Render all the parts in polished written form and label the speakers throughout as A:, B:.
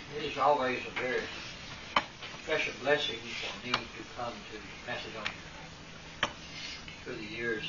A: It is always a very special blessing for me to come to Macedonia. Through the years,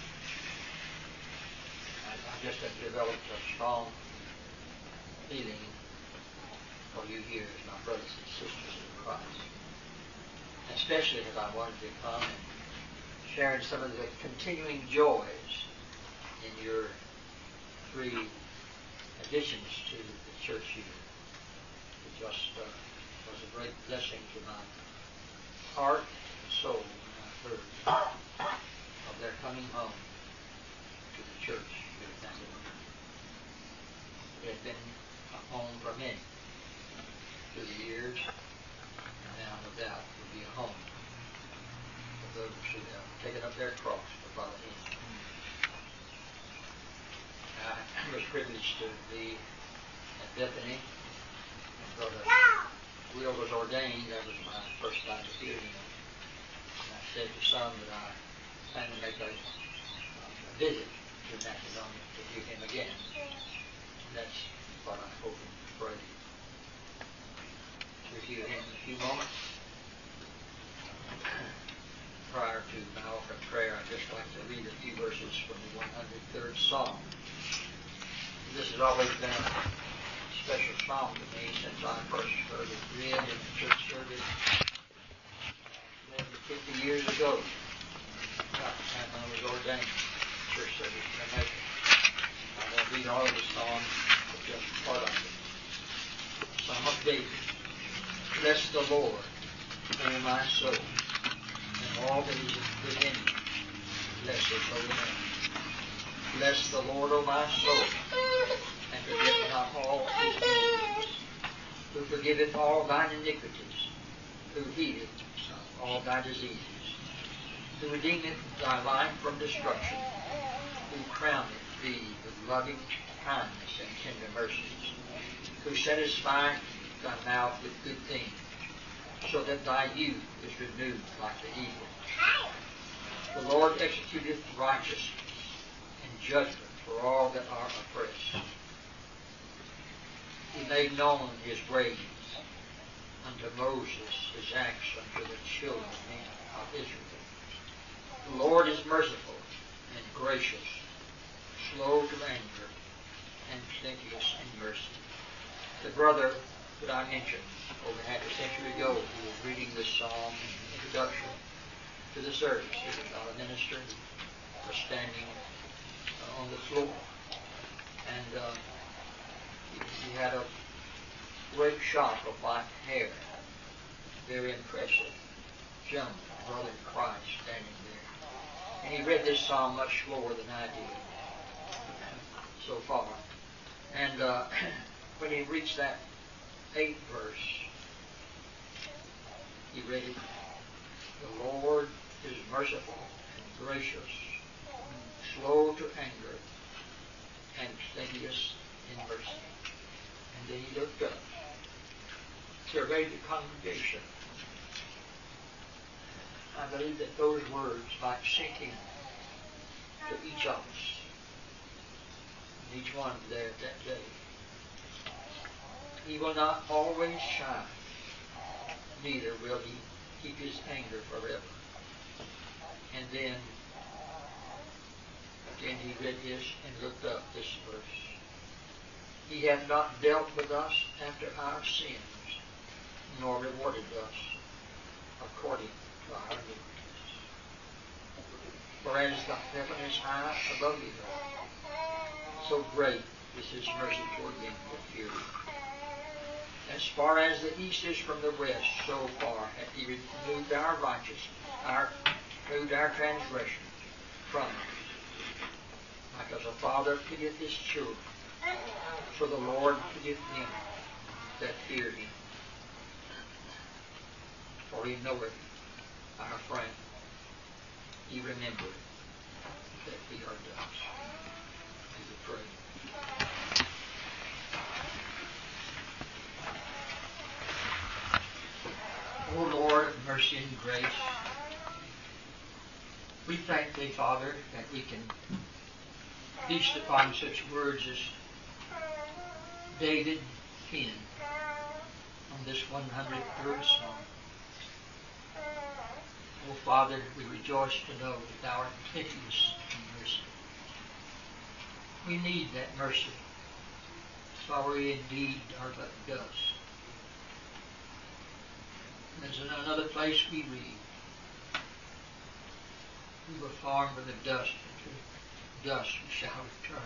A: I just have developed a strong feeling for you here as my brothers and sisters in Christ. Especially as I wanted to come and share some of the continuing joys in your 3 additions to the church here. It just was a great blessing to my heart and soul when I heard of their coming home to the church here at Macedonia. It had been a home for many through the years, and now no doubt will be a home for those who have taken up their cross to follow Him. I was privileged to be at Bethany. Brother Will was ordained. That was my first time to hear him. And I said to some that I plan to make a visit to Macedonia to hear him again. That's what I hope and pray to hear him in a few moments. Prior to my offering prayer, I'd just like to read a few verses from the 103rd Psalm. This has always been a special psalm to me since I first heard it read in the church service more than 50 years ago. About the time I was ordained in church service in Jamaica. I won't read all of the psalm, but just part of it. Psalm of David. Bless the Lord, O my soul, and all that is within me. Bless His holy name. Bless the Lord, O my soul, and forget not all His iniquities, who forgiveth all thine iniquities, who healeth all thy diseases, who redeemeth thy life from destruction, who crowneth thee with loving kindness and tender mercies, who satisfieth thy mouth with good things, so that thy youth is renewed like the eagle. The Lord executeth righteousness and judgment for all that are oppressed. He made known His ways unto Moses, His acts unto the children of Israel. The Lord is merciful and gracious, slow to anger, and plenteous in mercy. The brother that I mentioned over half a century ago, who was reading this psalm in the introduction to the service, he was not a minister, he was standing on the floor, and he had a great shock of white hair, very impressive gentleman, brother in Christ, standing there. And he read this psalm much slower than I did so far. And when he reached that 8th verse, he read it, the Lord is merciful and gracious, slow to anger, and plenteous in mercy. And then he looked up, surveyed the congregation. I believe that those words might sink in to each of us, and each one there that day. He will not always shine, neither will He keep His anger forever. And then again he read this and looked up this verse. He hath not dealt with us after our sins, nor rewarded us according to our iniquities. For as the heaven is high above the earth, so great is His mercy toward them that fear Him. As far as the east is from the west, so far hath He removed our righteousness, removed our transgressions from us. Like as a father pitieth his children, so the Lord pitieth them that fear Him. For He knoweth our frame. He remembereth that we are dust. May we pray. O Lord of mercy and grace, we thank Thee, Father, that we can feast upon such words as David penned this 103rd Psalm. Oh, Father, we rejoice to know that Thou art plenteous in mercy. We need that mercy, for we indeed are but dust. As in another place we read, we were formed of the dust, and to dust we shall return.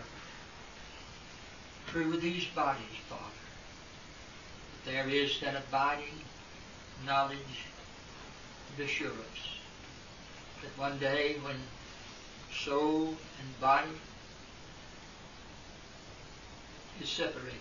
A: True with these bodies, Father, that there is that abiding knowledge and assurance that one day when soul and body is separated,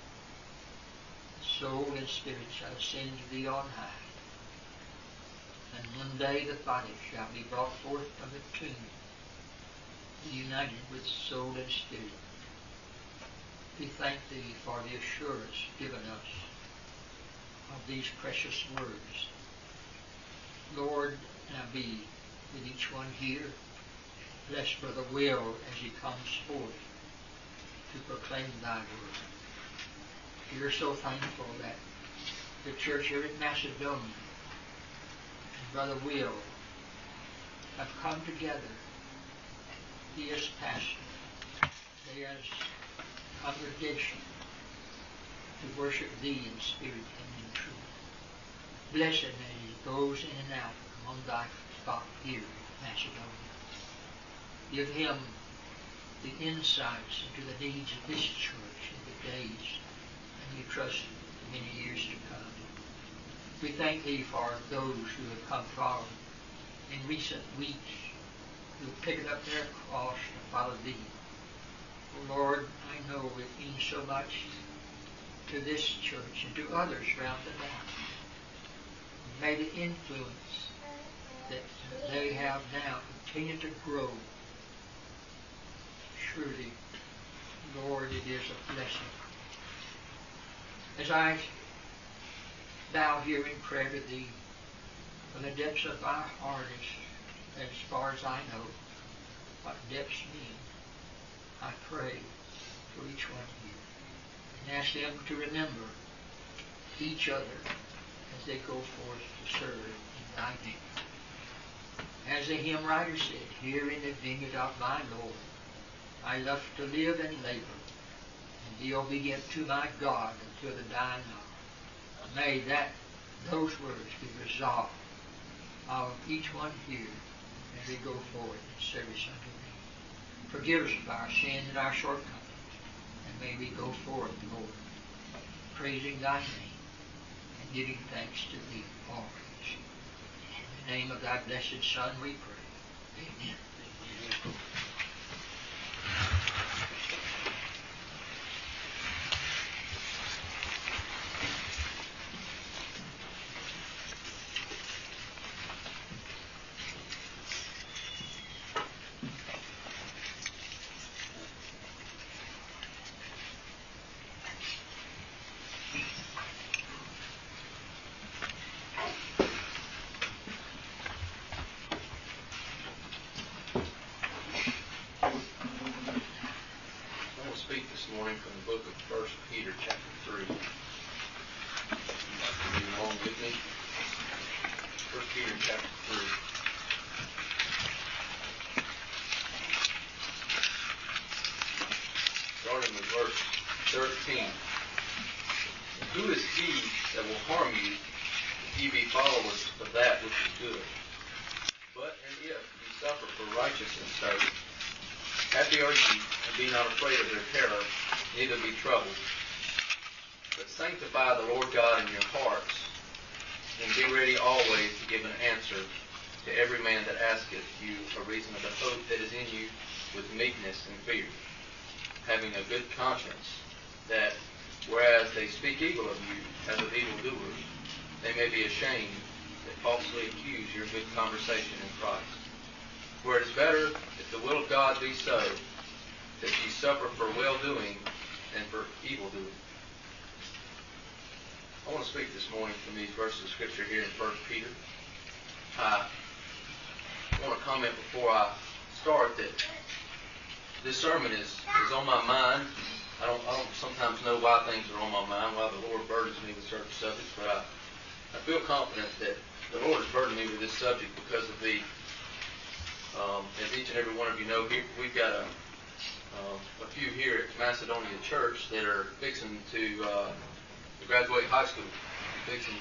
A: soul and spirit shall ascend to Thee on high. And one day the body shall be brought forth from the tomb, united with soul and spirit. We thank Thee for the assurance given us of these precious words. Lord, now be with each one here. Bless Brother Will as he comes forth to proclaim Thy word. We are so thankful that the church here in Macedonia and Brother Will have come together. He as pastor, they as congregation, to worship Thee in spirit and in truth. Bless him as he goes in and out among Thy flock here in Macedonia. Give him the insights into the needs of this church in the days and we trust many years to come. We thank Thee for those who have come forward in recent weeks who have picked up their cross to follow Thee. Oh Lord, I know it means so much to this church and to others round about. May the influence that they have now continue to grow. Truly, Lord, it is a blessing. As I bow here in prayer to Thee, from the depths of my heart, as far as I know what depths mean, I pray for each one here and ask them to remember each other as they go forth to serve in Thy name. As the hymn writer said, here in the vineyard of my Lord, I love to live and labor, and be obedient to my God until the dying hour. May those words be resolved of each one here as we go forward in service unto Thee. Forgive us of our sins and our shortcomings, and may we go forth, Lord, praising Thy name and giving thanks to Thee always. In the name of Thy blessed Son we pray. Amen.
B: From the book of 1 Peter chapter 3. You'd like to read along with me? 1 Peter chapter 3. Starting with verse 13. Who is he that will harm you if ye be followers of that which is good? But and if ye suffer for righteousness' sake, happy are ye, and be not afraid of their terror, neither be troubled. But sanctify the Lord God in your hearts, and be ready always to give an answer to every man that asketh you a reason of the hope that is in you with meekness and fear, having a good conscience, that, whereas they speak evil of you as of evildoers, they may be ashamed that falsely accuse your good conversation in Christ. For it is better, if the will of God be so, that ye suffer for well-doing than for evil-doing. I want to speak this morning from these verses of Scripture here in 1 Peter. I want to comment before I start that this sermon is on my mind I don't sometimes know why things are on my mind, why the Lord burdens me with certain subjects, but I feel confident that the Lord has burdened me with this subject because of the, as each and every one of you know, we've got a few here at Macedonia Church that are fixing to graduate high school, fixing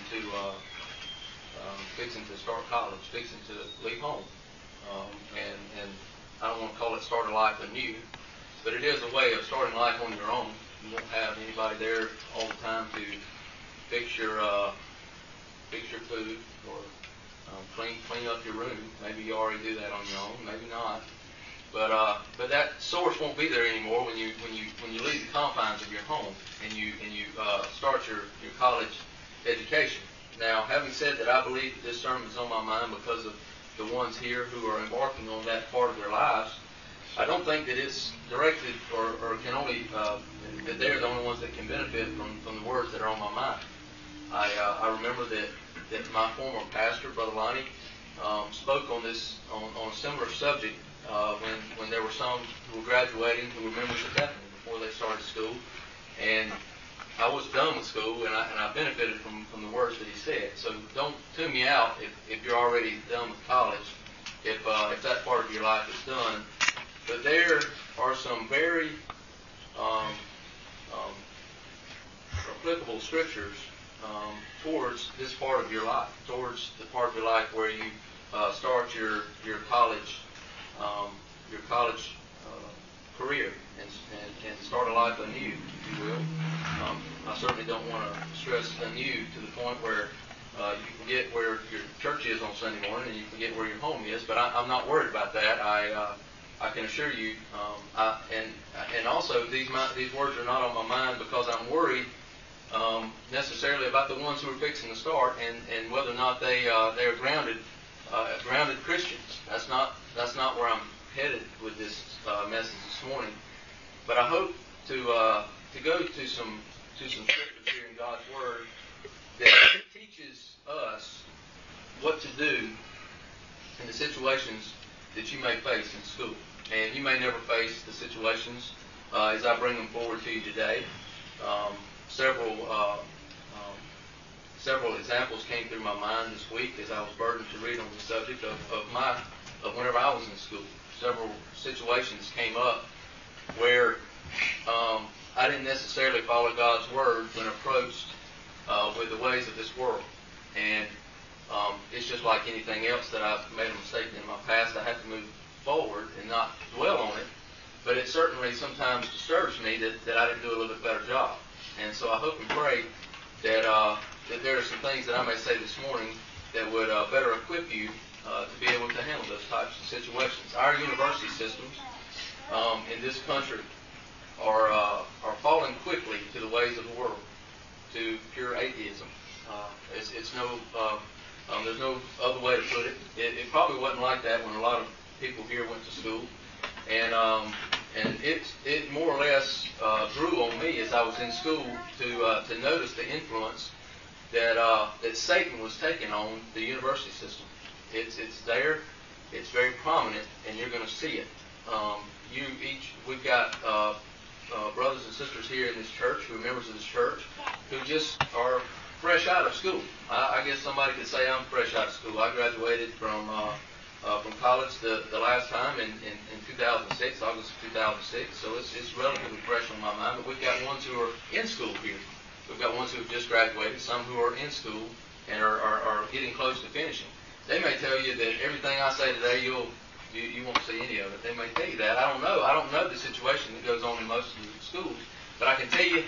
B: to start college, fixing to leave home, and I don't want to call it start a life anew, but it is a way of starting life on your own. You won't have anybody there all the time to fix your food or clean up your room. Maybe you already do that on your own, maybe not. But that source won't be there anymore when you leave the confines of your home and you start your college education. Now, having said that, I believe that this sermon is on my mind because of the ones here who are embarking on that part of their lives. I don't think that it's directed or can only that they're the only ones that can benefit from the words that are on my mind. I remember that my former pastor, Brother Lonnie, spoke on a similar subject when there were some who were graduating who were members of Bethany before they started school, and I was done with school, and I benefited from the words that he said. So don't tune me out if you're already done with college, if that part of your life is done. But there are some very applicable scriptures towards this part of your life, towards the part of your life where you start your college career and start a life anew, if you will. I certainly don't want to stress anew to the point where you forget where your church is on Sunday morning and you forget where your home is. But I'm not worried about that. I can assure you, and also these words are not on my mind because I'm worried necessarily about the ones who are fixing to start and whether or not they are grounded Christians. That's not where I'm headed with this message this morning. But I hope to go to some scriptures here in God's Word that teaches us what to do in the situations that you may face in school. And you may never face the situations as I bring them forward to you today. Several examples came through my mind this week as I was burdened to read on the subject of whenever I was in school. Several situations came up where I didn't necessarily follow God's Word when approached with the ways of this world. And it's just like anything else that I've made a mistake in my past. I have to move forward and not dwell on it. But it certainly sometimes disturbs me that I didn't do a little bit better job. And so I hope and pray that there are some things that I may say this morning that would better equip you to be able to handle those types of situations. Our university systems in this country are falling quickly to the ways of the world, to pure atheism. There's no other way to put it. It probably wasn't like that when a lot of people here went to school, and it more or less grew on me as I was in school to notice the influence that Satan was taking on the university system. It's there, it's very prominent, and you're going to see it. We've got brothers and sisters here in this church who are members of this church who just are fresh out of school. I guess somebody could say I'm fresh out of school. I graduated from college the last time in 2006, August of 2006, so it's relatively fresh on my mind. But we've got ones who are in school here. We've got ones who have just graduated, some who are in school and are getting close to finishing. They may tell you that everything I say today you won't see any of it. They may tell you that. I don't know. I don't know the situation that goes on in most of the schools, but I can tell you.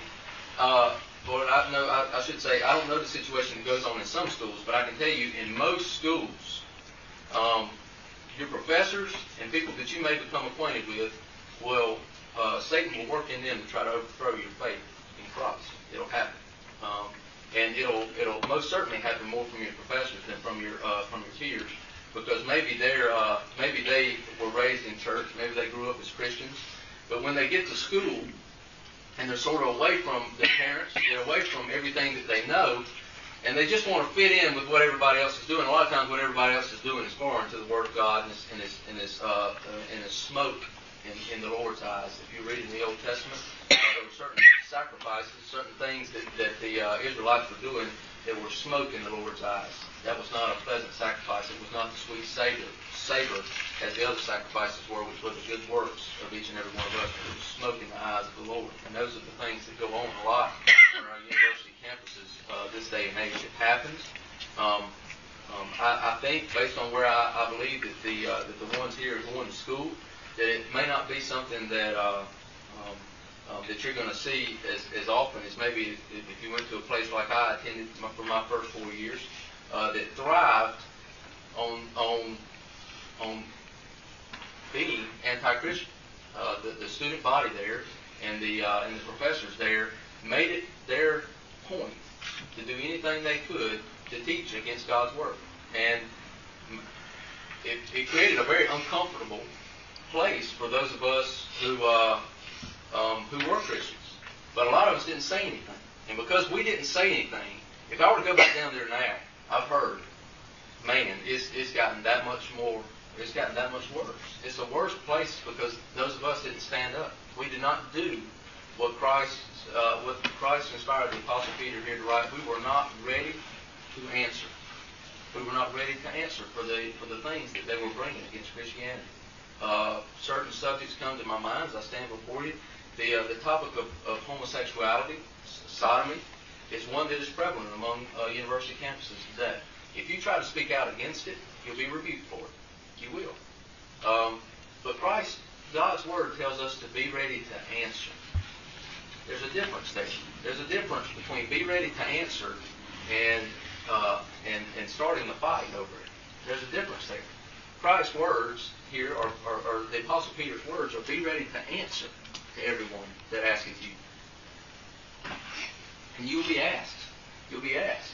B: I should say I don't know the situation that goes on in some schools, but I can tell you in most schools, your professors and people that you may become acquainted with Satan will work in them to try to overthrow your faith in Christ. It'll happen, and it'll most certainly happen more from your professors than from your peers, because maybe they were raised in church, maybe they grew up as Christians, but when they get to school and they're sort of away from their parents, they're away from everything that they know, and they just want to fit in with what everybody else is doing. A lot of times what everybody else is doing is foreign to the Word of God and this smoke in the Lord's eyes. If you read in the Old Testament, there were certain sacrifices, certain things that the Israelites were doing that were smoke in the Lord's eyes. That was not a pleasant sacrifice. It was not the sweet savor as the other sacrifices were, which were the good works of each and every one of us. It was smoke in the eyes of the Lord. And those are the things that go on a lot on our university campuses this day and age. It happens. I think, based on where I believe that the ones here are going to school, that it may not be something that that you're going to see as often as maybe if you went to a place like I attended for my first 4 years, that thrived on being anti-Christian. The student body there and the professors there made it their point to do anything they could to teach against God's Word. And it created a very uncomfortable place for those of us who were Christians. But a lot of us didn't say anything. And because we didn't say anything, if I were to go back down there now, I've heard, man, it's gotten that much more, it's gotten that much worse. It's a worse place because those of us didn't stand up. We did not do what Christ inspired the Apostle Peter here to write. We were not ready to answer. We were not ready to answer for the things that they were bringing against Christianity. Certain subjects come to my mind as I stand before you. The topic of homosexuality, sodomy, is one that is prevalent among university campuses today. If you try to speak out against it, you'll be rebuked for it. You will. But Christ, God's Word tells us to be ready to answer. There's a difference there. There's a difference between be ready to answer and starting the fight over it. There's a difference there. Christ's words here, or the Apostle Peter's words, are be ready to answer to everyone that asketh you. And you will be asked. You'll be asked.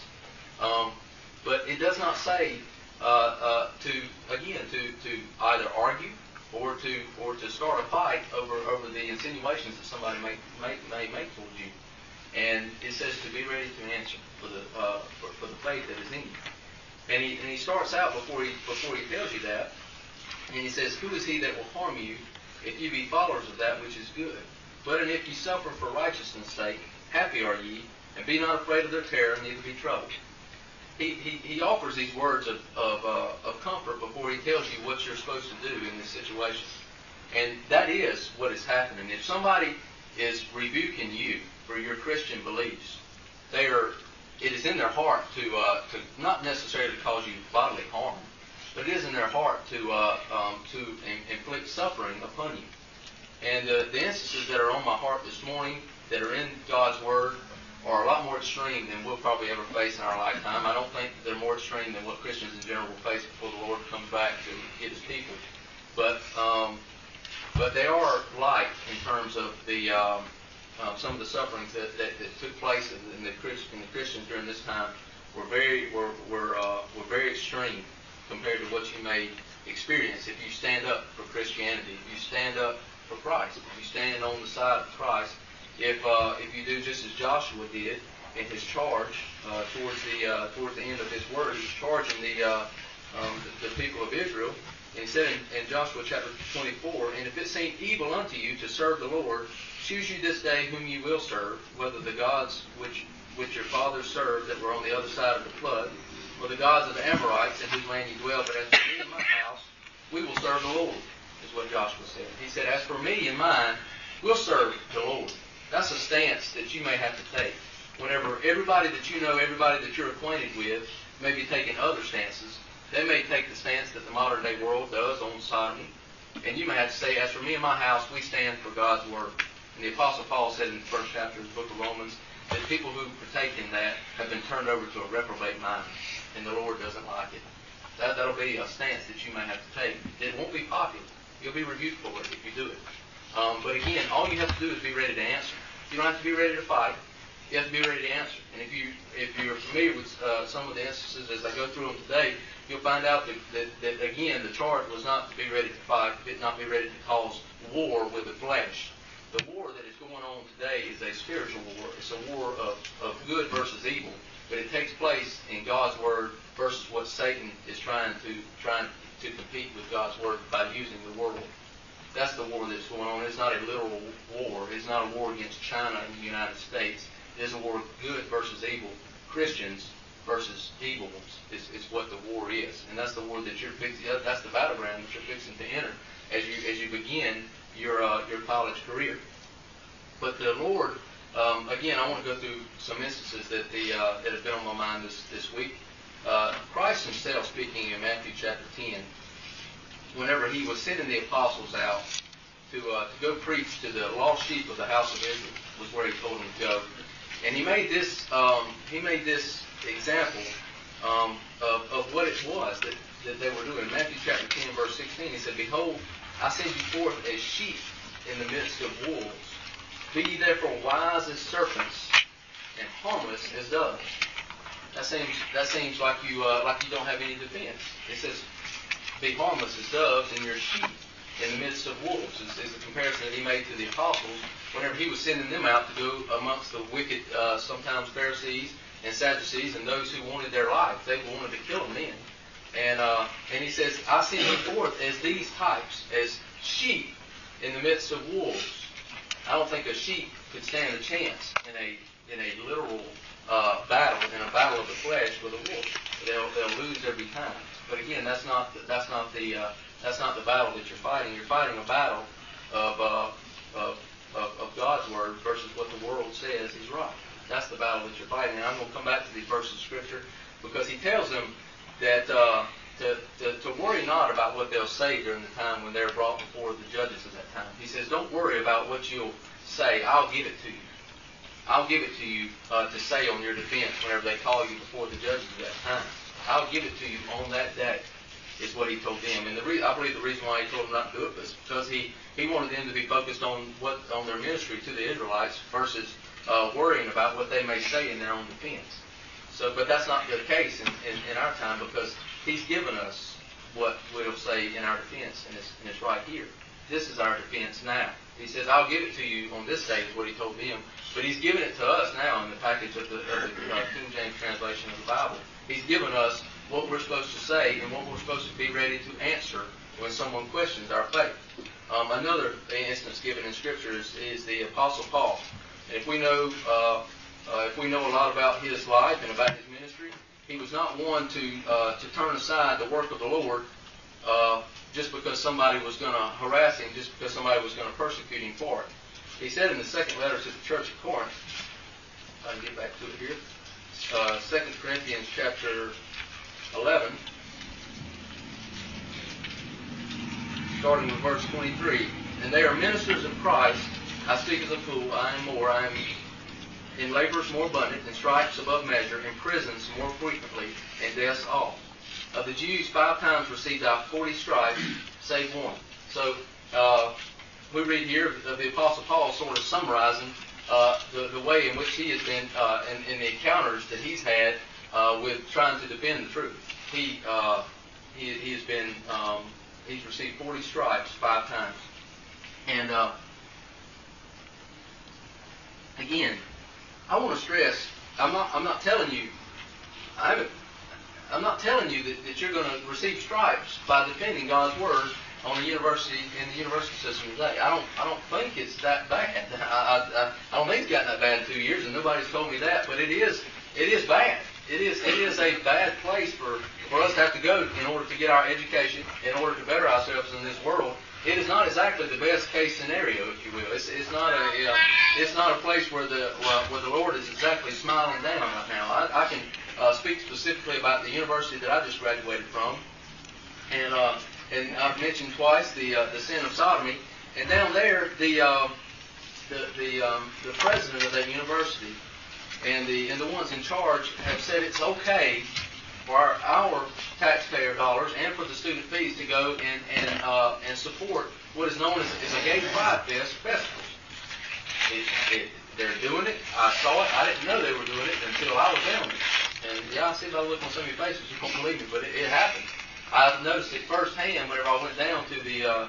B: But it does not say to either argue or to start a fight over the insinuations that somebody may make towards you. And it says to be ready to answer for the faith that is in you. And he starts out before he tells you that, and he says, "Who is he that will harm you if you be followers of that which is good? But and if you suffer for righteousness' sake, happy are ye, and be not afraid of their terror, neither be troubled." He offers these words of comfort before he tells you what you're supposed to do in this situation. And that is what is happening. If somebody is rebuking you for your Christian beliefs, it is in their heart to not necessarily cause you bodily harm, but it is in their heart to inflict suffering upon you. And the instances that are on my heart this morning that are in God's Word are a lot more extreme than we'll probably ever face in our lifetime. I don't think they're more extreme than what Christians in general will face before the Lord comes back to get His people. But they are light in terms of the some of the sufferings that took place in the Christians during this time were very extreme compared to what you may experience if you stand up for Christianity, if you stand up for Christ, if you stand on the side of Christ. If you do just as Joshua did in his charge towards the end of his word, he's charging the people of Israel. And he said in Joshua chapter 24, "And if it seem evil unto you to serve the Lord, choose you this day whom you will serve, whether the gods which your fathers served that were on the other side of the flood, or the gods of the Amorites in whose land you dwell. But as for me and my house, we will serve the Lord," is what Joshua said. He said, "As for me and mine, we'll serve the Lord." That's a stance that you may have to take. Whenever everybody that you know, everybody that you're acquainted with, may be taking other stances, they may take the stance that the modern day world does on sodomy. And you may have to say, "As for me and my house, we stand for God's Word." And the Apostle Paul said in the first chapter of the book of Romans that people who partake in that have been turned over to a reprobate mind, and the Lord doesn't like it. That'll be a stance that you may have to take. It won't be popular. You'll be rebuked for it if you do it. But again, all you have to do is be ready to answer. You don't have to be ready to fight. You have to be ready to answer. And if you're familiar with some of the instances as I go through them today, you'll find out that again, the charge was not to be ready to fight, not be ready to cause war with the flesh. The war that is going on today is a spiritual war. It's a war of good versus evil. But it takes place in God's Word versus what Satan is trying to compete with God's Word by using the world. That's the war that's going on. It's not a literal war. It's not a war against China and the United States. It is a war of good versus evil. Christians versus evil ones is what the war is. And that's the war that you're fixing. That's the battleground that you're fixing to enter as you begin your college career. But the Lord, again, I want to go through some instances that have been on my mind this week. Christ himself, speaking in Matthew chapter 10, whenever he was sending the apostles out to go preach to the lost sheep of the house of Israel, was where he told them to go. And he made this example of what it was that they were doing. Matthew chapter 10, verse 16, he said, "Behold, I send you forth as sheep in the midst of wolves. Be ye therefore wise as serpents and harmless as doves." That seems like you don't have any defense. It says, "Be harmless as doves, and you're sheep in the midst of wolves." Is the comparison that he made to the apostles whenever he was sending them out to go amongst the wicked, sometimes Pharisees and Sadducees, and those who wanted their life. They wanted to kill them then. And he says, "I send you forth as these types, as sheep in the midst of wolves." I don't think a sheep could stand a chance in a literal battle, in a battle of the flesh with a wolf. They'll lose every time. But again, that's not the battle that you're fighting. You're fighting a battle of God's word versus what the world says is right. That's the battle that you're fighting. And I'm going to come back to these verses of Scripture because he tells them that to worry not about what they'll say during the time when they're brought before the judges of that time. He says, don't worry about what you'll say. I'll give it to you. I'll give it to you to say on your defense whenever they call you before the judges of that time. I'll give it to you on that day, is what he told them. And I believe the reason why he told them not to do it was because he wanted them to be focused on their ministry to the Israelites versus worrying about what they may say in their own defense. But that's not the case in our time because he's given us what we'll say in our defense, and it's right here. This is our defense now. He says, I'll give it to you on this day, is what he told them. But he's given it to us now in the package of the King James translation of the Bible. He's given us what we're supposed to say and what we're supposed to be ready to answer when someone questions our faith. Another instance given in Scripture is the Apostle Paul. And if we know a lot about his life and about his ministry, he was not one to turn aside the work of the Lord just because somebody was going to harass him, just because somebody was going to persecute him for it. He said in the second letter to the church of Corinth, if I can get back to it here, 2 Corinthians chapter 11, starting with verse 23. And they are ministers of Christ. I speak as a fool, I am more, I am in labors more abundant, in stripes above measure, in prisons more frequently, and deaths all. Of the Jews 5 times received I 40 stripes, save one. So we read here of the Apostle Paul sort of summarizing the way in which he has been in the encounters that he's had with trying to defend the truth. He has been he's received 40 stripes 5 times, and again, I want to stress, I'm not telling you that you're going to receive stripes by defending God's word on the university in the university system today. I don't think it's that bad. I don't think it's gotten that bad in 2 years, and nobody's told me that. But it is bad. It is a bad place for us to have to go in order to get our education, in order to better ourselves in this world. It is not exactly the best case scenario, if you will. It's not a place where the Lord is exactly smiling down right now. I can speak specifically about the university that I just graduated from, and I've mentioned twice the sin of sodomy. And down there, the president of that university and the ones in charge have said it's okay for our taxpayer dollars and for the student fees to go and support what is known as a gay pride festival. They're doing it. I saw it. I didn't know they were doing it until I was down there. And yeah, I see by the look on some of your faces, you won't believe it, but it happened. I've noticed it firsthand whenever I went down to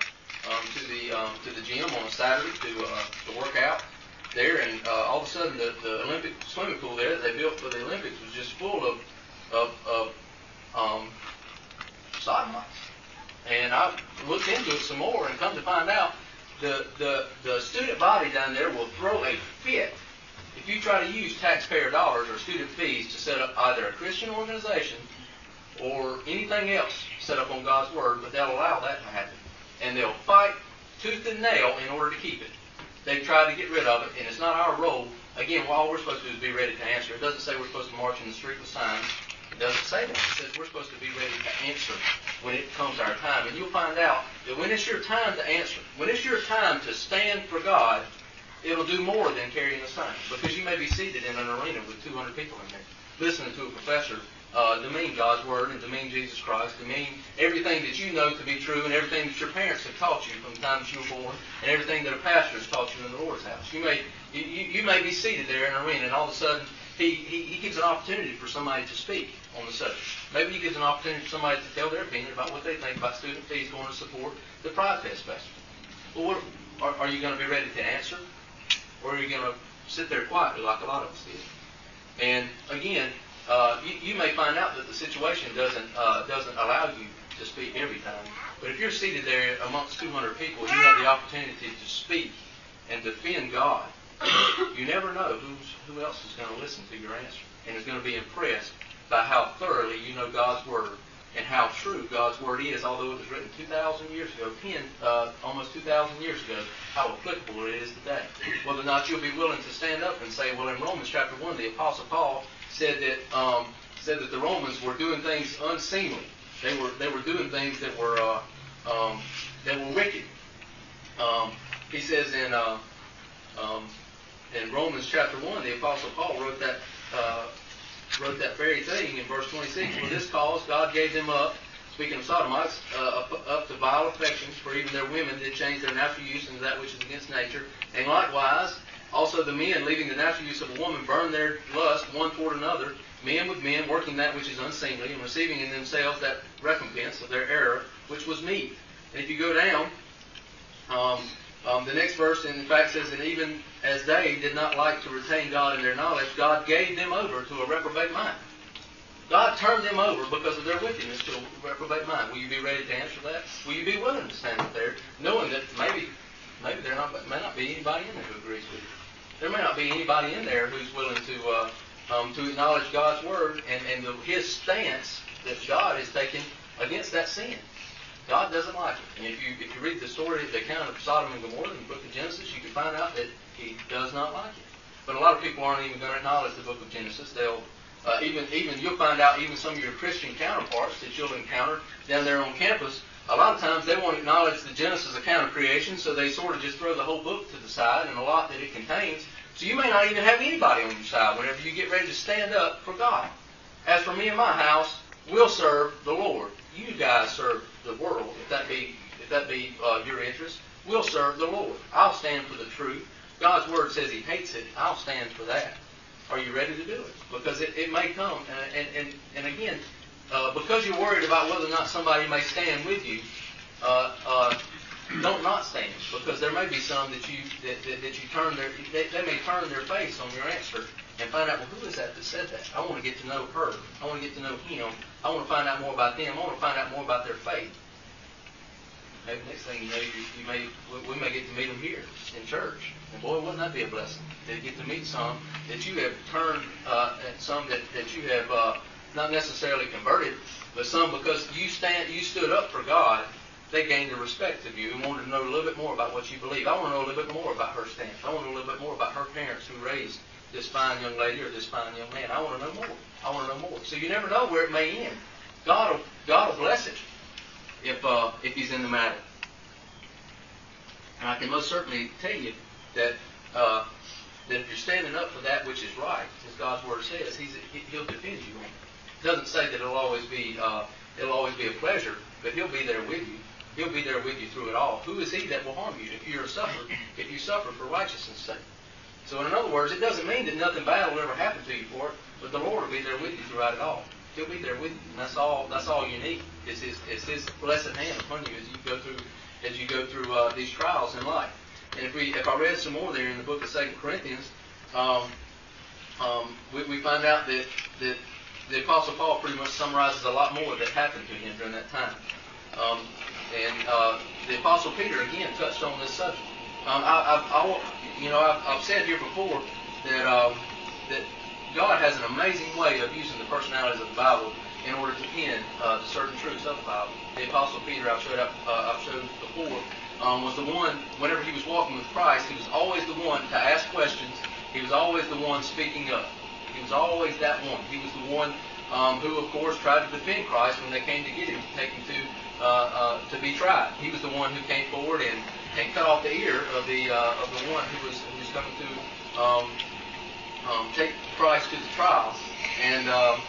B: the gym on a Saturday to work out there, and all of a sudden the Olympic swimming pool there that they built for the Olympics was just full of sodomites. And looked into it some more and come to find out the student body down there will throw a fit if you try to use taxpayer dollars or student fees to set up either a Christian organization or anything else set up on God's Word, but they'll allow that to happen. And they'll fight tooth and nail in order to keep it. They've tried to get rid of it, and it's not our role. Again, all we're supposed to do is be ready to answer. It doesn't say we're supposed to march in the street with signs. It doesn't say that. It says we're supposed to be ready to answer when it comes our time. And you'll find out that when it's your time to answer, when it's your time to stand for God, it'll do more than carrying a sign. Because you may be seated in an arena with 200 people in there, listening to a professor demean God's Word and demean Jesus Christ, demean everything that you know to be true and everything that your parents have taught you from the time that you were born and everything that a pastor has taught you in the Lord's house. You may be seated there in an arena, and all of a sudden he gives an opportunity for somebody to speak on the subject. Maybe he gives an opportunity for somebody to tell their opinion about what they think about student fees going to support the Pride Fest Festival. Well, are you going to be ready to answer? Or are you going to sit there quietly like a lot of us did? And again, you may find out that the situation doesn't allow you to speak every time. But if you're seated there amongst 200 people, you have the opportunity to speak and defend God. You never know who else is going to listen to your answer and is going to be impressed by how thoroughly you know God's Word and how true God's Word is, although it was written 2,000 years ago, almost 2,000 years ago, how applicable it is today. Whether or not you'll be willing to stand up and say, well, in Romans chapter 1, the Apostle Paul said that the Romans were doing things unseemly. They were doing things that were wicked. He says in Romans chapter 1, the Apostle Paul wrote that very thing in verse 26. For this cause God gave them up, speaking of Sodomites, up to vile affections, for even their women did change their natural use into that which is against nature. And likewise, also the men, leaving the natural use of a woman, burn their lust one toward another, men with men, working that which is unseemly, and receiving in themselves that recompense of their error, which was meat. And if you go down, the next verse, in fact, says that even as they did not like to retain God in their knowledge, God gave them over to a reprobate mind. God turned them over because of their wickedness to a reprobate mind. Will you be ready to answer that? Will you be willing to stand up there, knowing that maybe there may not be anybody in there who agrees with you? There may not be anybody in there who's willing to acknowledge God's Word and His stance that God has taken against that sin. God doesn't like it. And if you read the story, the account of Sodom and Gomorrah in the book of Genesis, you can find out that He does not like it. But a lot of people aren't even going to acknowledge the book of Genesis. They'll even you'll find out even some of your Christian counterparts that you'll encounter down there on campus. A lot of times they won't acknowledge the Genesis account of creation, so they sort of just throw the whole book to the side and a lot that it contains. So you may not even have anybody on your side whenever you get ready to stand up for God. As for me and my house, we'll serve the Lord. You guys serve the world, if that be your interest. We'll serve the Lord. I'll stand for the truth. God's Word says He hates it. I'll stand for that. Are you ready to do it? Because it may come. And again, because you're worried about whether or not somebody may stand with you, don't not stand. Because there may be some that you turn they may turn their face on your answer and find out, well, who is that said that? I want to get to know her. I want to get to know him. I want to find out more about them. I want to find out more about their faith. Maybe next thing you know, we may get to meet them here in church. And boy, wouldn't that be a blessing to get to meet some that you have turned, and some that you have not necessarily converted, but some because you stood up for God, they gained the respect of you and wanted to know a little bit more about what you believe. I want to know a little bit more about her stance. I want to know a little bit more about her parents who raised this fine young lady or this fine young man. I want to know more. I want to know more. So you never know where it may end. God will bless it if He's in the matter. And I can most certainly tell you that if you're standing up for that which is right, as God's Word says, He'll defend you. It doesn't say that it'll always be a pleasure, but He'll be there with you. He'll be there with you through it all. Who is He that will harm you if you suffer for righteousness' sake? So in other words, it doesn't mean that nothing bad will ever happen to you for it, but the Lord will be there with you throughout it all. He'll be there with you, and that's all you need. It's His blessed hand upon you as you go through these trials in life. And if I read some more there in the book of 2 Corinthians, we find out that the Apostle Paul pretty much summarizes a lot more that happened to him during that time. the Apostle Peter again touched on this subject. I've said here before that that God has an amazing way of using the personalities of the Bible in order to pin certain truths of the Bible. The Apostle Peter, I've showed before, was the one, whenever he was walking with Christ, he was always the one to ask questions. He was always the one speaking up. He was always that one. He was the one who, of course, tried to defend Christ when they came to get him, take him to be tried. He was the one who came forward and cut off the ear of the one who was coming to take Christ to the trial. And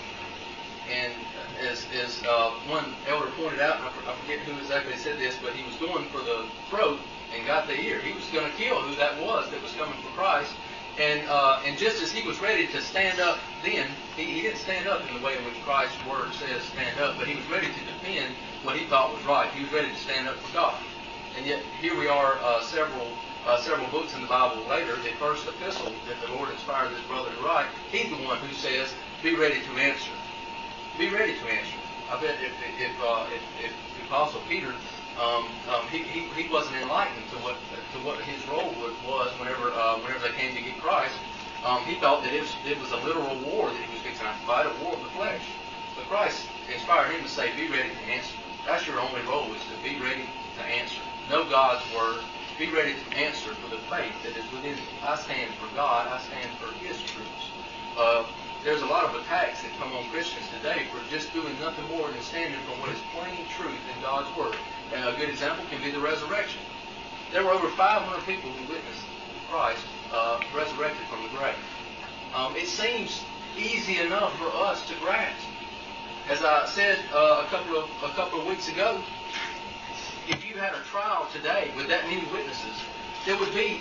B: as one elder pointed out, and I forget who exactly said this, but he was going for the throat and got the ear. He was going to kill who that was coming for Christ. And just as he was ready to stand up then, he didn't stand up in the way in which Christ's word says stand up, but he was ready to defend what he thought was right. He was ready to stand up for God. And yet here we are several books in the Bible later, the first epistle that the Lord inspired this brother to write, he's the one who says, be ready to answer. Be ready to answer. I bet if Apostle Peter, he wasn't enlightened to what his role was whenever they came to get Christ. He thought that it was a literal war that he was fixing to fight, a war of the flesh. But Christ inspired him to say, be ready to answer. That's your only role, is to be ready to answer. Know God's word. Be ready to answer for the faith that is within you. I stand for God. I stand for His truths. There's a lot of attacks that come on Christians today for just doing nothing more than standing for what is plain truth in God's word. And a good example can be the resurrection. There were over 500 people who witnessed Christ resurrected from the grave. It seems easy enough for us to grasp. As I said a couple of weeks ago, if you had a trial today with that many witnesses, it would be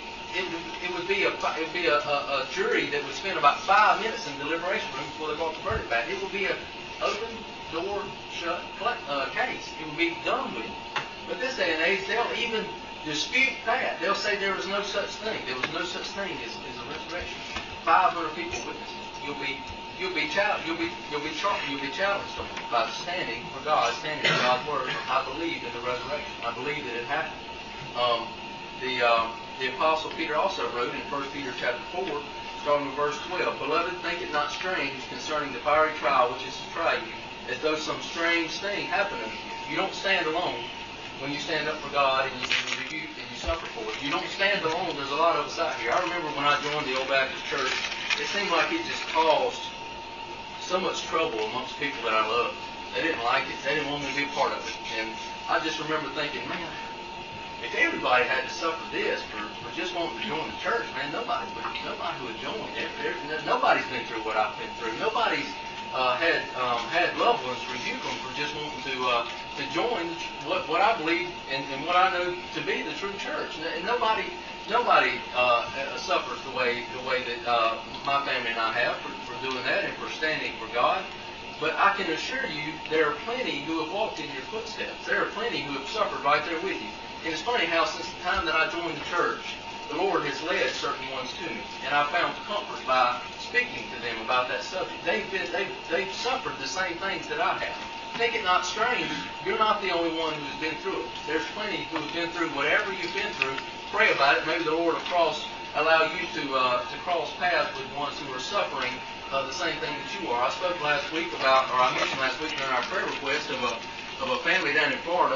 B: a jury that would spend about 5 minutes in the deliberation room before they brought the verdict back. It would be an open door shut case. It would be done with. But this day and age, they'll even dispute that. They'll say there was no such thing. There was no such thing as a resurrection. 500 people witnesses. You'll be challenged by standing for God, standing for God's word. I believe in the resurrection. I believe that it happened. The Apostle Peter also wrote in 1 Peter chapter 4, starting with verse 12, Beloved, think it not strange concerning the fiery trial which is to try you, as though some strange thing happened unto you. You don't stand alone when you stand up for God and you rebuke and you suffer for it. You don't stand alone. There's a lot of us out here. I remember when I joined the Old Baptist Church, it seemed like it just caused so much trouble amongst people that I loved. They didn't like it. They didn't want me to be a part of it. And I just remember thinking, man, if everybody had to suffer this for just wanting to join the church, man, nobody would join. Nobody's been through what I've been through. Nobody's had loved ones rebuke them for just wanting to join what I believe and what I know to be the true church. And nobody suffers the way that my family and I have for doing that and for standing for God. But I can assure you, there are plenty who have walked in your footsteps. There are plenty who have suffered right there with you. And it's funny how since the time that I joined the church, the Lord has led certain ones to me, and I've found comfort by speaking to them about that subject. They've suffered the same things that I have. Think it not strange, you're not the only one who's been through it. There's plenty who have been through whatever you've been through. Pray about it. Maybe the Lord will allow you to cross paths with ones who are suffering the same thing that you are. I spoke last week I mentioned last week during our prayer request of a family down in Florida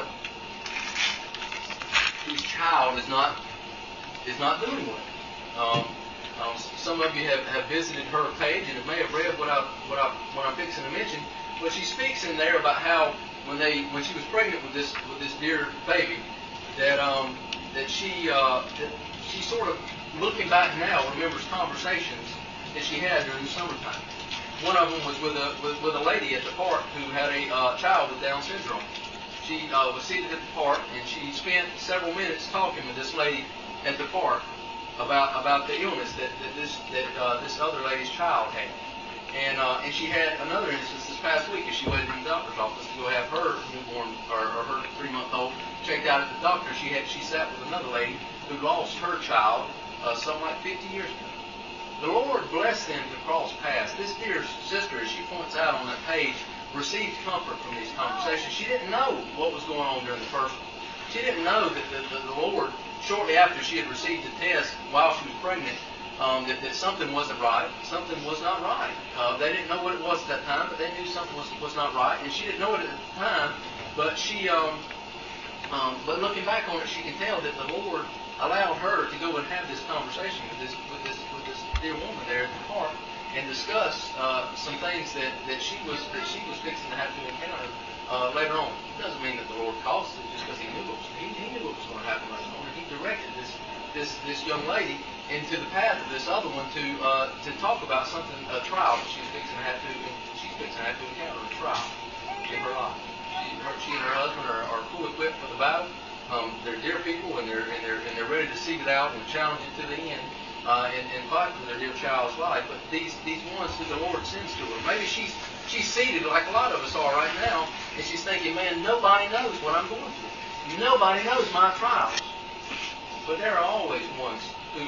B: whose child is not doing well. Some of you have visited her page and may have read what I'm fixing to mention. But she speaks in there about how when she was pregnant with this dear baby, that she sort of, looking back now, remembers conversations that she had during the summertime. One of them was with a lady at the park who had a child with Down syndrome. She was seated at the park, and she spent several minutes talking with this lady at the park about the illness that this other lady's child had. And she had another instance this past week as she waited in the doctor's office to go have her newborn or her 3-month-old checked out at the doctor. She sat with another lady who lost her child something like 50 years ago. The Lord blessed them to cross paths. This dear sister, as she points out on that page, received comfort from these conversations. She didn't know what was going on during the first She didn't know that the Lord, shortly after she had received the test while she was pregnant, that something wasn't right, something was not right. They didn't know what it was at that time, but they knew something was not right, and she didn't know it at the time. But but looking back on it, she can tell that the Lord allowed her to go and have this conversation with this dear woman there at the park and discuss some things that she was fixing to have to encounter later on. It doesn't mean that the Lord caused it just because He knew He knew what was going to happen later on, and He directed this young lady into the path of this other one to talk about something, a trial that she's fixing to have to encounter, a trial in her life. She and her husband are full equipped for the battle. They're dear people, and they're ready to seek it out and challenge it to the end, and fight for their dear child's life. But these ones who the Lord sends to her, maybe she's seated like a lot of us are right now, and she's thinking, man, nobody knows what I'm going through. Nobody knows my trials. But there are always ones who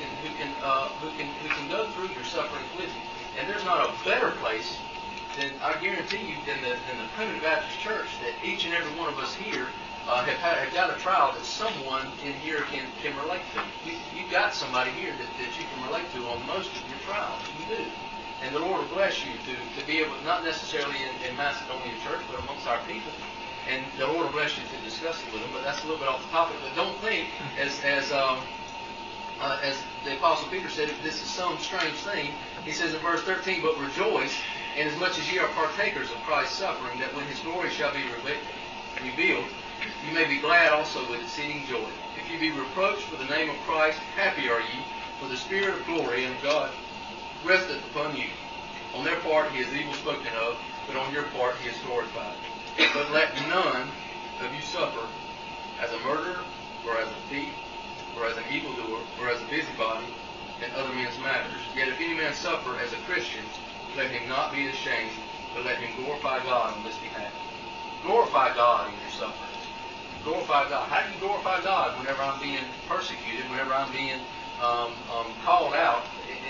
B: can go through your sufferings with you, and there's not a better place than, I guarantee you, than the Primitive Baptist Church, that each and every one of us here have got a trial that someone in here can relate to. You've got somebody here that you can relate to on most of your trials. You do. And the Lord will bless you to be able, not necessarily in Macedonia Church, but amongst our people. And the Lord will bless you to discuss it with them. But that's a little bit off the topic. But don't think, as the Apostle Peter said, if this is some strange thing. He says in verse 13, but rejoice, inasmuch as ye are partakers of Christ's suffering, that when His glory shall be revealed, you may be glad also with exceeding joy. If ye be reproached for the name of Christ, happy are ye, for the Spirit of glory and of God resteth upon you. On their part He is evil spoken of, but on your part He is glorified. But let none of you suffer as a murderer, or as a thief, or as an evildoer, or as a busybody in other men's matters. Yet if any man suffer as a Christian, let him not be ashamed, but let him glorify God on this behalf. Glorify God in your suffering. Glorify God. How do you glorify God whenever I'm being persecuted, whenever I'm being called out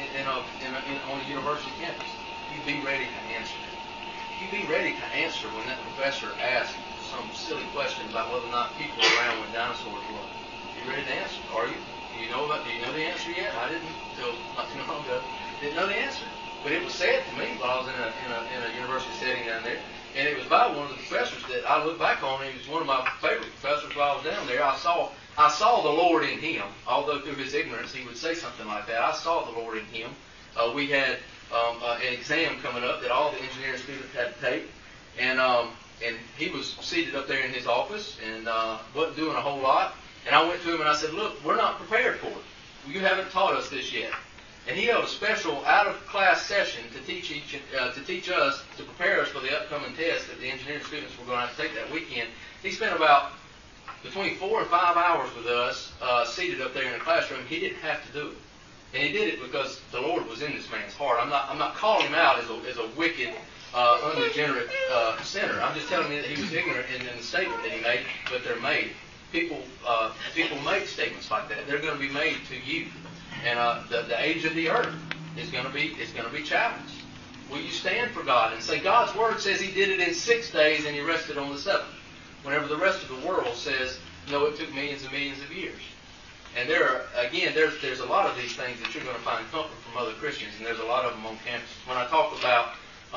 B: on a university campus? You be ready to answer it. You be ready to answer when that professor asks some silly question about whether or not people were around when dinosaurs were. You ready to answer? Are you? Do you know the answer yet? I didn't until not too long ago. Didn't know the answer. But it was said to me while I was in a university setting down there. And it was by one of the professors that I look back on. He was one of my favorite professors while I was down there. I saw the Lord in him, although through his ignorance he would say something like that. I saw the Lord in him. We had an exam coming up that all the engineering students had to take, and he was seated up there in his office and wasn't doing a whole lot. And I went to him and I said, "Look, we're not prepared for it. You haven't taught us this yet." And he held a special out-of-class session to teach us, to prepare us for the upcoming test that the engineering students were going to have to take that weekend. He spent about between 4 and 5 hours with us, seated up there in the classroom. He didn't have to do it, and he did it because the Lord was in this man's heart. I'm not calling him out as a wicked, unregenerate sinner. I'm just telling you that he was ignorant in the statement that he made, but they're made. People make statements like that. They're going to be made to you. And the age of the earth is going to be challenged. Will you stand for God and say, God's Word says He did it in 6 days and He rested on the seventh, whenever the rest of the world says, no, it took millions and millions of years. And there's a lot of these things that you're going to find comfort from other Christians, and there's a lot of them on campus. When I talk about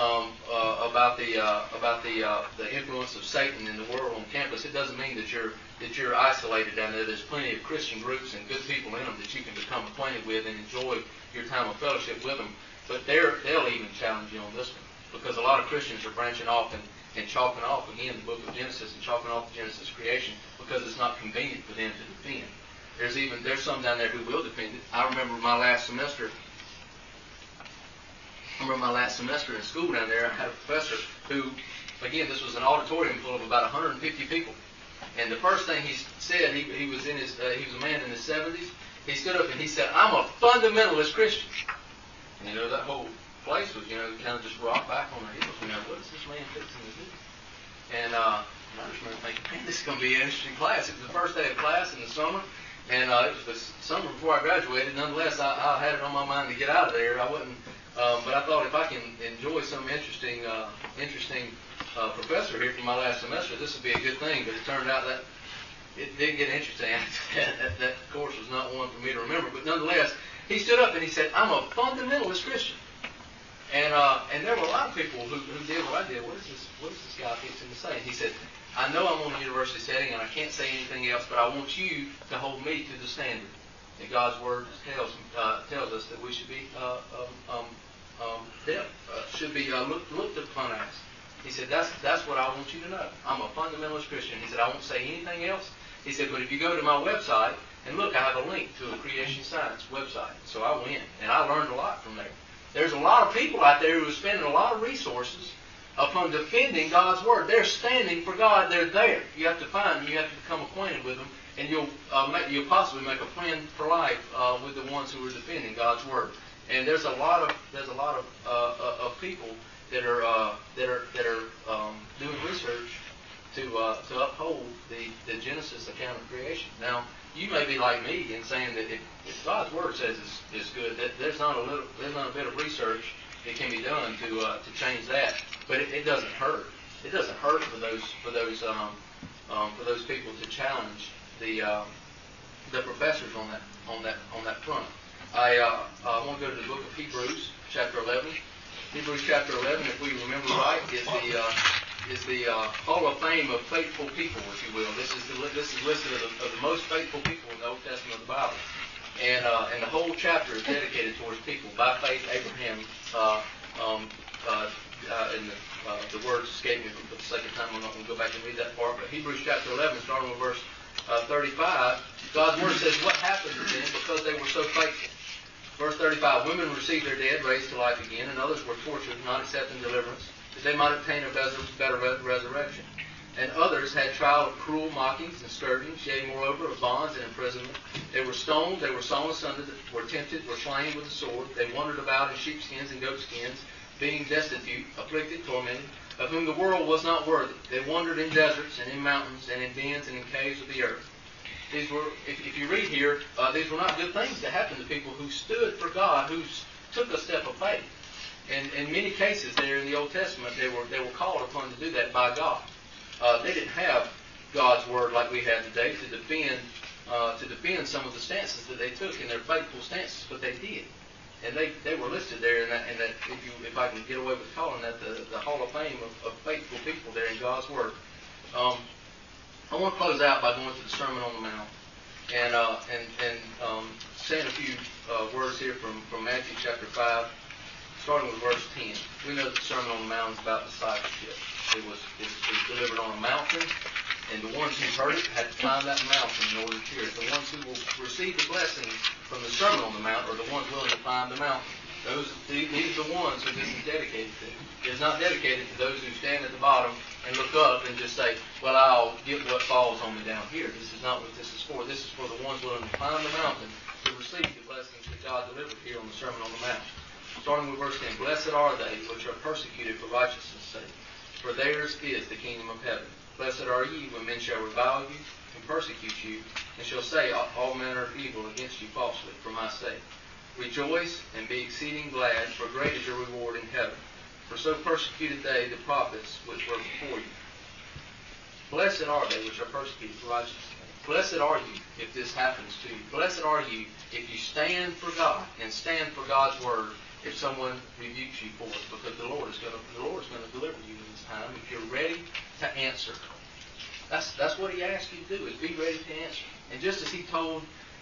B: the influence of Satan in the world on campus, it doesn't mean that you're isolated down there. There's plenty of Christian groups and good people in them that you can become acquainted with and enjoy your time of fellowship with them. But they'll even challenge you on this one, because a lot of Christians are branching off and chalking off again the book of Genesis and chalking off the Genesis creation because it's not convenient for them to defend. There's some down there who will defend it. I remember my last semester in school down there. I had a professor who, again, this was an auditorium full of about 150 people. And the first thing he said, he was a man in his 70s. He stood up and he said, "I'm a fundamentalist Christian." And that whole place was, kind of just rocked back on their heels. What is this man fixing to do? And I just remember thinking, man, this is going to be an interesting class. It was the first day of class in the summer, and it was the summer before I graduated. Nonetheless, I had it on my mind to get out of there. I wasn't, but I thought if I can enjoy some interesting professor here from my last semester, this would be a good thing. But it turned out it did get interesting after that. That course was not one for me to remember, but nonetheless, he stood up and he said, "I'm a fundamentalist Christian." And there were a lot of people who did what I did. What is this guy fixing to say? And he said, "I know I'm on a university setting and I can't say anything else, but I want you to hold me to the standard that God's Word tells us that we should be looked upon as." He said, that's what I want you to know. I'm a fundamentalist Christian. He said, I won't say anything else. He said, but if you go to my website, and look, I have a link to a creation science website. So I went, and I learned a lot from there. There's a lot of people out there who are spending a lot of resources upon defending God's Word. They're standing for God. They're there. You have to find them. You have to become acquainted with them, and you'll possibly make a friend for life with the ones who are defending God's Word. And there's a lot of people that are doing research to uphold the Genesis account of creation. Now, you may be like me in saying that if God's Word says it's good, that there's not a bit of research that can be done to change that. But it doesn't hurt. It doesn't hurt for those people to challenge the professors on that front. I want to go to the book of Hebrews, chapter 11. Hebrews chapter 11, if we remember right, is the Hall of Fame of faithful people, if you will. This is listed of the most faithful people in the Old Testament of the Bible, and the whole chapter is dedicated towards people. By faith, Abraham. And the words escape me for the second time. I'm not going to go back and read that part. But Hebrews chapter 11, starting with verse 35, God's Word says, "What happened to them because they were so faithful?" Verse 35, "Women received their dead raised to life again, and others were tortured, not accepting deliverance, that they might obtain a better resurrection. And others had trial of cruel mockings and scourgings, yea, moreover, of bonds and imprisonment. They were stoned, they were sawn asunder, were tempted, were slain with the sword. They wandered about in sheepskins and goatskins, being destitute, afflicted, tormented, of whom the world was not worthy. They wandered in deserts and in mountains and in dens and in caves of the earth." These were, if you read here, these were not good things that happened to people who stood for God, who took a step of faith. And in many cases there in the Old Testament, they were called upon to do that by God. They didn't have God's Word like we have today to defend some of the stances that they took in their faithful stances, but they did. And they were listed there in that if I can get away with calling that the Hall of Fame of faithful people there in God's Word. I want to close out by going to the Sermon on the Mount and saying a few words here from Matthew chapter 5, starting with verse 10. We know that the Sermon on the Mount is about discipleship. It was delivered on a mountain, and the ones who heard it had to climb that mountain in order to hear it. The ones who will receive the blessing from the Sermon on the Mount are the ones willing to climb the mountain. These are the ones who this is dedicated to. It is not dedicated to those who stand at the bottom and look up and just say, well, I'll get what falls on me down here. This is not what this is for. This is for the ones willing to climb the mountain to receive the blessings that God delivered here on the Sermon on the Mount. Starting with verse 10, "Blessed are they which are persecuted for righteousness' sake, for theirs is the kingdom of heaven. Blessed are ye when men shall revile you and persecute you, and shall say all manner of evil against you falsely for my sake. Rejoice and be exceeding glad, for great is your reward in heaven. For so persecuted they the prophets which were before you. Blessed are they which are persecuted for righteousness' sake." Blessed are you if this happens to you. Blessed are you if you stand for God and stand for God's Word if someone rebukes you for it, because the Lord is going to deliver you in this time if you're ready to answer. That's what He asks you to do, is be ready to answer. And just as He told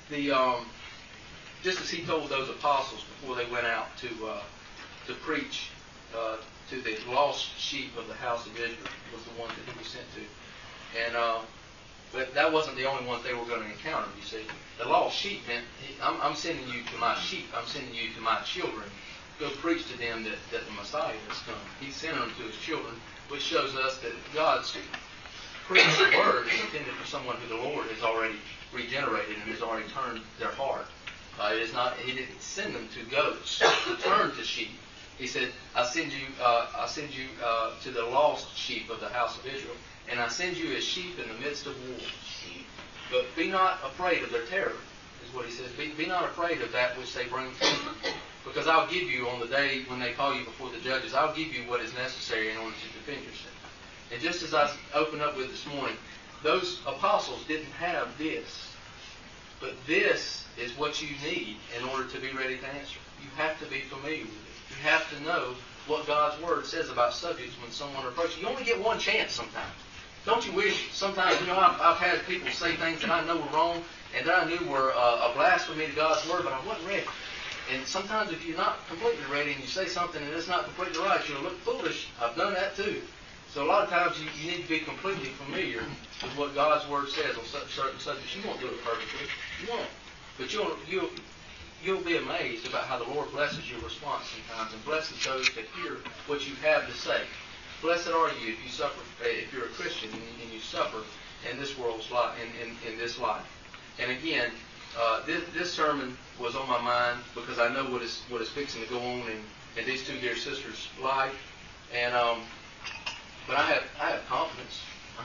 B: those apostles before they went out to preach to the lost sheep of the house of Israel, was the one that He was sent to. And but that wasn't the only ones they were going to encounter, you see. The lost sheep meant, I'm sending you to my sheep. I'm sending you to my children. Go preach to them that the Messiah has come. He sent them to His children, which shows us that God's preached Word is intended for someone who the Lord has already regenerated and has already turned their heart. He didn't send them to goats to turn to sheep. He said, I send you to the lost sheep of the house of Israel, and I send you as sheep in the midst of wolves. But be not afraid of their terror, is what He says. Be not afraid of that which they bring to you, because I'll give you on the day when they call you before the judges, I'll give you what is necessary in order to defend yourself. And just as I opened up with this morning, those apostles didn't have this. But this is what you need in order to be ready to answer. You have to be familiar with it. You have to know what God's Word says about subjects when someone approaches you. You only get one chance sometimes. Don't you wish sometimes, I've had people say things that I know were wrong and that I knew were a blasphemy to God's Word, but I wasn't ready. And sometimes if you're not completely ready and you say something and it's not completely right, you'll look foolish. I've done that too. So a lot of times you need to be completely familiar with what God's Word says on certain subjects. You won't do it perfectly. You won't. But you'll be amazed about how the Lord blesses your response sometimes and blesses those to hear what you have to say. Blessed are you if you suffer, if you're a Christian and you suffer in this world's life, in this life. And again, this sermon was on my mind because I know what is fixing to go on in these two dear sisters' life. And but I have confidence.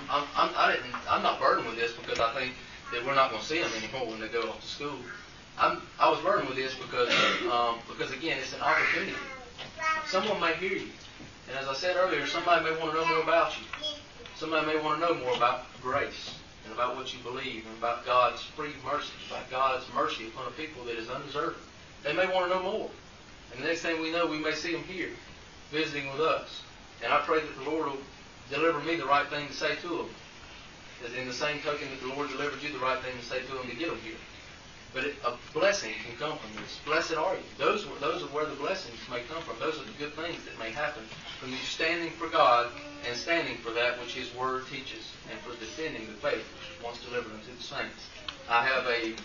B: I'm not burdened with this because I think that we're not going to see them anymore when they go off to school. I was burdened with this because again, it's an opportunity. Someone may hear you. And as I said earlier, somebody may want to know more about you. Somebody may want to know more about grace and about what you believe and about God's free mercy, about God's mercy upon a people that is undeserving. They may want to know more. And the next thing we know, we may see them here, visiting with us. And I pray that the Lord will deliver me the right thing to say to them. As in the same token that the Lord delivered you the right thing to say to them to get them here. But a blessing can come from this. Blessed are you. Those are where the blessings may come from. Those are the good things that may happen from you standing for God and standing for that which His Word teaches and for defending the faith which is once delivered unto the saints. I have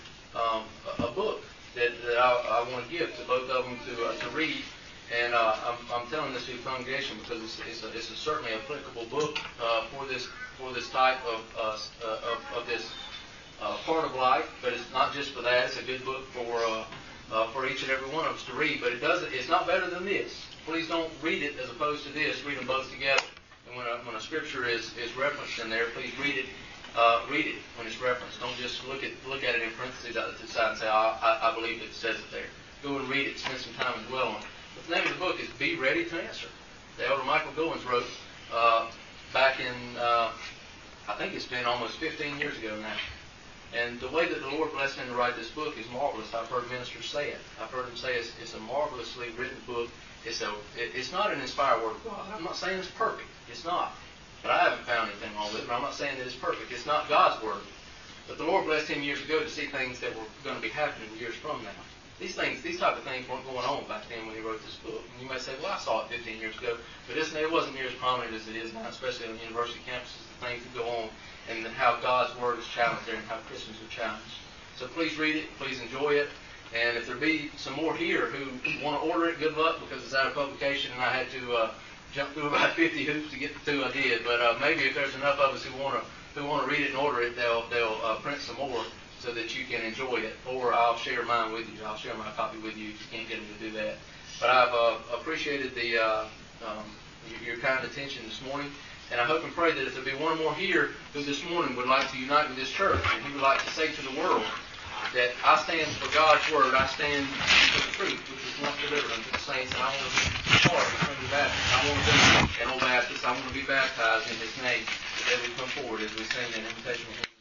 B: a book that I want to give to both of them to read. And I'm telling this to the congregation because it's certainly an applicable book for this type of this part of life. But it's not just for that. It's a good book for each and every one of us to read. But it's not better than this. Please don't read it as opposed to this. Read them both together. And when a scripture is referenced in there, please read it. Read it when it's referenced. Don't just look at it in parentheses out to the side and say, I believe it says it there. Go and read it. Spend some time and dwell on it. But the name of the book is Be Ready to Answer. The Elder Michael Goins wrote back in, I think it's been almost 15 years ago now. And the way that the Lord blessed him to write this book is marvelous. I've heard ministers say it. I've heard them say it's a marvelously written book. It's not an inspired word of God. I'm not saying it's perfect. It's not. But I haven't found anything wrong with it. But I'm not saying that it's perfect. It's not God's word. But the Lord blessed him years ago to see things that were going to be happening years from now. These type of things weren't going on back then when he wrote this book. And you may say, well, I saw it 15 years ago. But it wasn't near as prominent as it is now, especially on university campuses, the things that go on, and how God's Word is challenged there and how Christians are challenged. So please read it. Please enjoy it. And if there be some more here who want to order it, good luck, because it's out of publication and I had to jump through about 50 hoops to get the two I did. But maybe if there's enough of us who want to read it and order it, they'll print some more, so that you can enjoy it, or I'll share mine with you. I'll share my copy with you if you can't get them to do that. But I've appreciated your kind attention this morning, and I hope and pray that if there be one more here who this morning would like to unite with this church, and he would like to say to the world that I stand for God's Word, I stand for the truth which is once delivered unto the saints, and I want to be part of the Baptist. I want to be an old Baptist. I want to be baptized in His name, that they would come forward as we sing that invitation.